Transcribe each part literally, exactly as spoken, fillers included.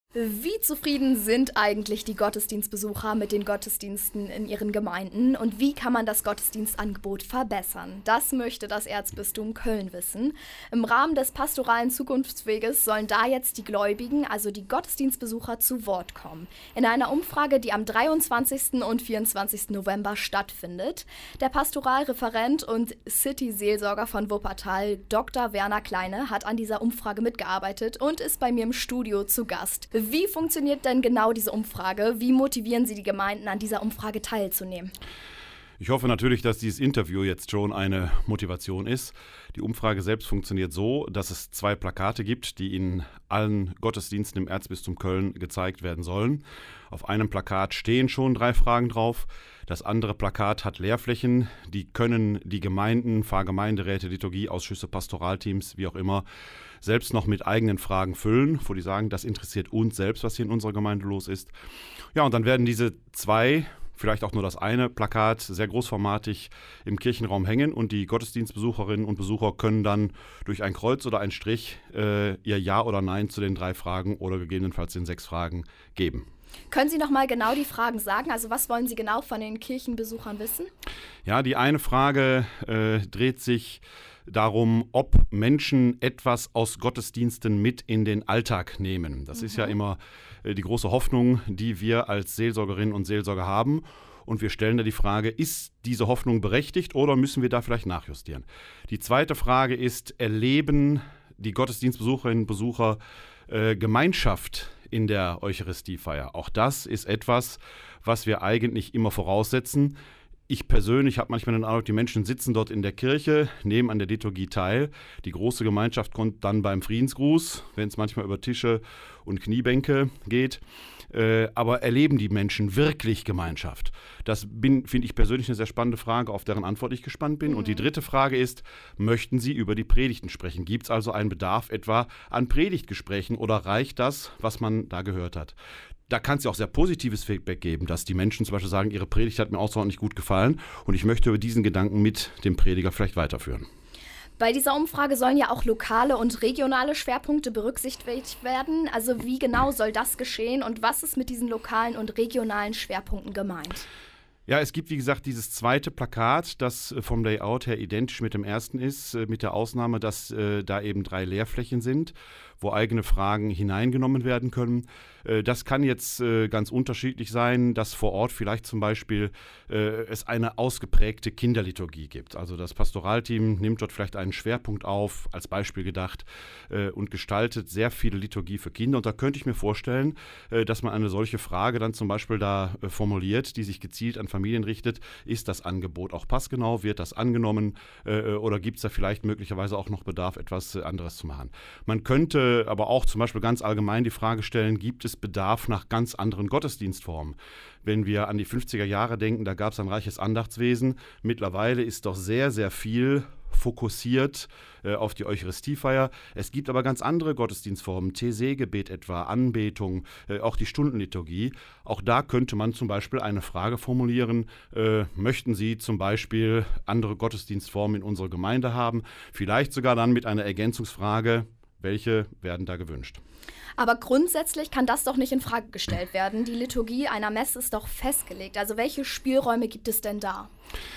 Wie zufrieden sind eigentlich die Gottesdienstbesucher mit den Gottesdiensten in ihren Gemeinden und wie kann man das Gottesdienstangebot verbessern? Das möchte das Erzbistum Köln wissen. Im Rahmen des pastoralen Zukunftsweges sollen da jetzt die Gläubigen, also die Gottesdienstbesucher, zu Wort kommen. In einer Umfrage, die am dreiundzwanzigsten und vierundzwanzigsten November stattfindet. Der Pastoralreferent und City-Seelsorger von Wuppertal, Doktor Werner Kleine, hat an dieser Umfrage mitgearbeitet und ist bei mir im Studio zu Gast. Wie funktioniert denn genau diese Umfrage? Wie motivieren Sie die Gemeinden, an dieser Umfrage teilzunehmen? Ich hoffe natürlich, dass dieses Interview jetzt schon eine Motivation ist. Die Umfrage selbst funktioniert so, dass es zwei Plakate gibt, die in allen Gottesdiensten im Erzbistum Köln gezeigt werden sollen. Auf einem Plakat stehen schon drei Fragen drauf. Das andere Plakat hat Leerflächen. Die können die Gemeinden, Pfarrgemeinderäte, Liturgieausschüsse, Pastoralteams, wie auch immer, selbst noch mit eigenen Fragen füllen, wo die sagen, das interessiert uns selbst, was hier in unserer Gemeinde los ist. Ja, und dann werden diese zwei, vielleicht auch nur das eine Plakat, sehr großformatig im Kirchenraum hängen und die Gottesdienstbesucherinnen und Besucher können dann durch ein Kreuz oder einen Strich äh, ihr Ja oder Nein zu den drei Fragen oder gegebenenfalls den sechs Fragen geben. Können Sie noch mal genau die Fragen sagen? Also was wollen Sie genau von den Kirchenbesuchern wissen? Ja, die eine Frage äh, dreht sich darum, ob Menschen etwas aus Gottesdiensten mit in den Alltag nehmen. Das mhm. ist ja immer äh, die große Hoffnung, die wir als Seelsorgerinnen und Seelsorger haben. Und wir stellen da die Frage, ist diese Hoffnung berechtigt oder müssen wir da vielleicht nachjustieren? Die zweite Frage ist, erleben die Gottesdienstbesucherinnen und Besucher äh, Gemeinschaft in der Eucharistiefeier? Auch das ist etwas, was wir eigentlich immer voraussetzen. Ich persönlich habe manchmal den Eindruck, die Menschen sitzen dort in der Kirche, nehmen an der Liturgie teil. Die große Gemeinschaft kommt dann beim Friedensgruß, wenn es manchmal über Tische und Kniebänke geht. Äh, aber erleben die Menschen wirklich Gemeinschaft? Das finde ich persönlich eine sehr spannende Frage, auf deren Antwort ich gespannt bin. Mhm. Und die dritte Frage ist, möchten Sie über die Predigten sprechen? Gibt es also einen Bedarf etwa an Predigtgesprächen oder reicht das, was man da gehört hat? Da kann es ja auch sehr positives Feedback geben, dass die Menschen zum Beispiel sagen, ihre Predigt hat mir außerordentlich gut gefallen und ich möchte über diesen Gedanken mit dem Prediger vielleicht weiterführen. Bei dieser Umfrage sollen ja auch lokale und regionale Schwerpunkte berücksichtigt werden. Also wie genau soll das geschehen und was ist mit diesen lokalen und regionalen Schwerpunkten gemeint? Ja, es gibt, wie gesagt, dieses zweite Plakat, das vom Layout her identisch mit dem ersten ist, mit der Ausnahme, dass äh, da eben drei Leerflächen sind, wo eigene Fragen hineingenommen werden können. Äh, das kann jetzt äh, ganz unterschiedlich sein, dass vor Ort vielleicht zum Beispiel äh, es eine ausgeprägte Kinderliturgie gibt. Also das Pastoralteam nimmt dort vielleicht einen Schwerpunkt auf, als Beispiel gedacht, äh, und gestaltet sehr viele Liturgie für Kinder. Und da könnte ich mir vorstellen, äh, dass man eine solche Frage dann zum Beispiel da äh, formuliert, die sich gezielt an Familien richtet. Ist das Angebot auch passgenau? Wird das angenommen? Äh, oder gibt es da vielleicht möglicherweise auch noch Bedarf, etwas äh, anderes zu machen? Man könnte aber auch zum Beispiel ganz allgemein die Frage stellen, gibt es Bedarf nach ganz anderen Gottesdienstformen? Wenn wir an die fünfziger Jahre denken, da gab es ein reiches Andachtswesen. Mittlerweile ist doch sehr, sehr viel fokussiert äh, auf die Eucharistiefeier. Es gibt aber ganz andere Gottesdienstformen, T C-Gebet etwa, Anbetung, äh, auch die Stundenliturgie. Auch da könnte man zum Beispiel eine Frage formulieren, äh, möchten Sie zum Beispiel andere Gottesdienstformen in unserer Gemeinde haben? Vielleicht sogar dann mit einer Ergänzungsfrage, welche werden da gewünscht? Aber grundsätzlich kann das doch nicht in Frage gestellt werden. Die Liturgie einer Messe ist doch festgelegt. Also welche Spielräume gibt es denn da?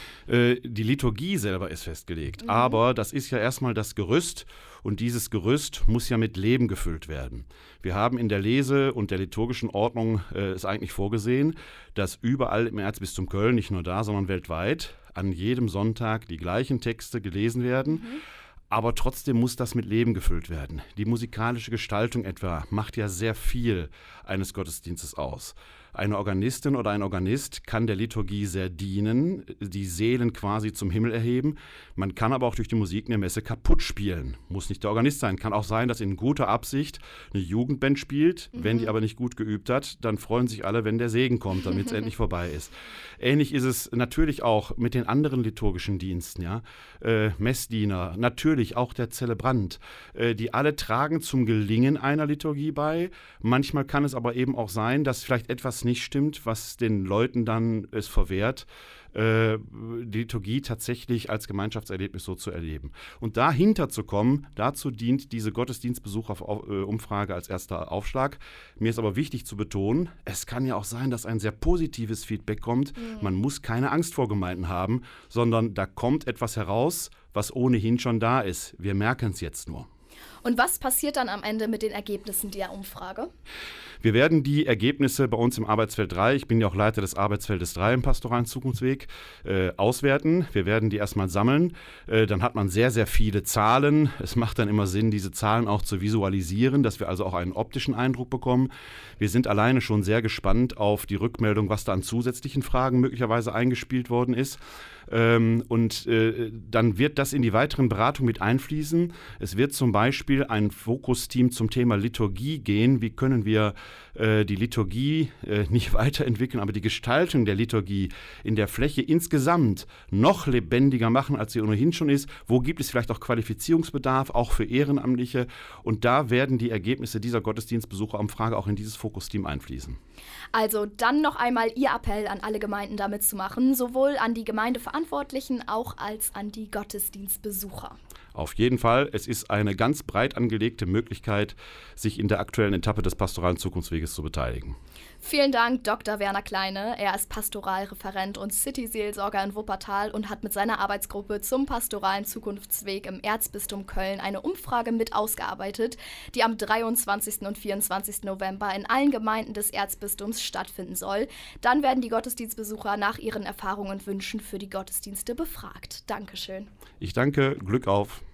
Die Liturgie selber ist festgelegt, mhm. aber das ist ja erstmal das Gerüst und dieses Gerüst muss ja mit Leben gefüllt werden. Wir haben in der Lese- und der liturgischen Ordnung äh, es eigentlich vorgesehen, dass überall im Erzbistum Köln, nicht nur da, sondern weltweit, an jedem Sonntag die gleichen Texte gelesen werden. Mhm. Aber trotzdem muss das mit Leben gefüllt werden. Die musikalische Gestaltung etwa macht ja sehr viel eines Gottesdienstes aus. Eine Organistin oder ein Organist kann der Liturgie sehr dienen, die Seelen quasi zum Himmel erheben. Man kann aber auch durch die Musik eine Messe kaputt spielen. Muss nicht der Organist sein. Kann auch sein, dass in guter Absicht eine Jugendband spielt. Mhm. Wenn die aber nicht gut geübt hat, dann freuen sich alle, wenn der Segen kommt, damit es endlich vorbei ist. Ähnlich ist es natürlich auch mit den anderen liturgischen Diensten. Ja? Äh, Messdiener, natürlich natürlich auch der Zelebrant. Äh, die alle tragen zum Gelingen einer Liturgie bei. Manchmal kann es aber eben auch sein, dass vielleicht etwas nicht stimmt, was den Leuten dann es verwehrt, äh, die Liturgie tatsächlich als Gemeinschaftserlebnis so zu erleben. Und dahinter zu kommen, dazu dient diese Gottesdienstbesucherumfrage als erster Aufschlag. Mir ist aber wichtig zu betonen, es kann ja auch sein, dass ein sehr positives Feedback kommt. Mhm. Man muss keine Angst vor Gemeinden haben, sondern da kommt etwas heraus, was ohnehin schon da ist. Wir merken es jetzt nur. Und was passiert dann am Ende mit den Ergebnissen der Umfrage? Wir werden die Ergebnisse bei uns im Arbeitsfeld drei, ich bin ja auch Leiter des Arbeitsfeldes drei im Pastoralen Zukunftsweg, äh, auswerten. Wir werden die erstmal sammeln. Äh, dann hat man sehr, sehr viele Zahlen. Es macht dann immer Sinn, diese Zahlen auch zu visualisieren, dass wir also auch einen optischen Eindruck bekommen. Wir sind alleine schon sehr gespannt auf die Rückmeldung, was da an zusätzlichen Fragen möglicherweise eingespielt worden ist. Ähm, und äh, dann wird das in die weiteren Beratungen mit einfließen. Es wird zum Beispiel ein Fokusteam zum Thema Liturgie gehen. Wie können wir äh, die Liturgie äh, nicht weiterentwickeln, aber die Gestaltung der Liturgie in der Fläche insgesamt noch lebendiger machen, als sie ohnehin schon ist? Wo gibt es vielleicht auch Qualifizierungsbedarf, auch für Ehrenamtliche? Und da werden die Ergebnisse dieser Gottesdienstbesucherumfrage auch in dieses Fokusteam einfließen. Also dann noch einmal Ihr Appell an alle Gemeinden, da mitzumachen, sowohl an die Gemeindeverantwortlichen auch als an die Gottesdienstbesucher. Auf jeden Fall, es ist eine ganz breit angelegte Möglichkeit, sich in der aktuellen Etappe des Pastoralen Zukunftsweges zu beteiligen. Vielen Dank, Doktor Werner Kleine. Er ist Pastoralreferent und City-Seelsorger in Wuppertal und hat mit seiner Arbeitsgruppe zum Pastoralen Zukunftsweg im Erzbistum Köln eine Umfrage mit ausgearbeitet, die am dreiundzwanzigsten und vierundzwanzigsten November in allen Gemeinden des Erzbistums stattfinden soll. Dann werden die Gottesdienstbesucher nach ihren Erfahrungen und Wünschen für die Gottesdienste befragt. Dankeschön. Ich danke, Glück auf.